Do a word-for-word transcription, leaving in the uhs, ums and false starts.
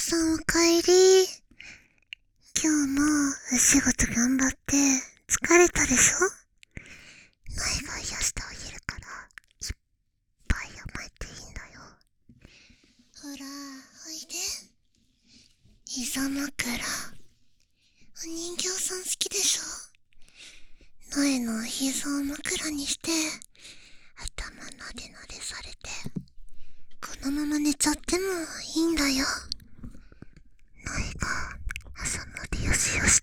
さんおかえり。今日もお仕事頑張って疲れたでしょ。ナイが癒してあげるから、いっぱい甘えていいんだよ。ほら、おいで。膝枕。お人形さん好きでしょ。ナイの膝を枕にして、頭なでなでされて、このまま寝ちゃってもいいんだよ。ナイが朝までよしよし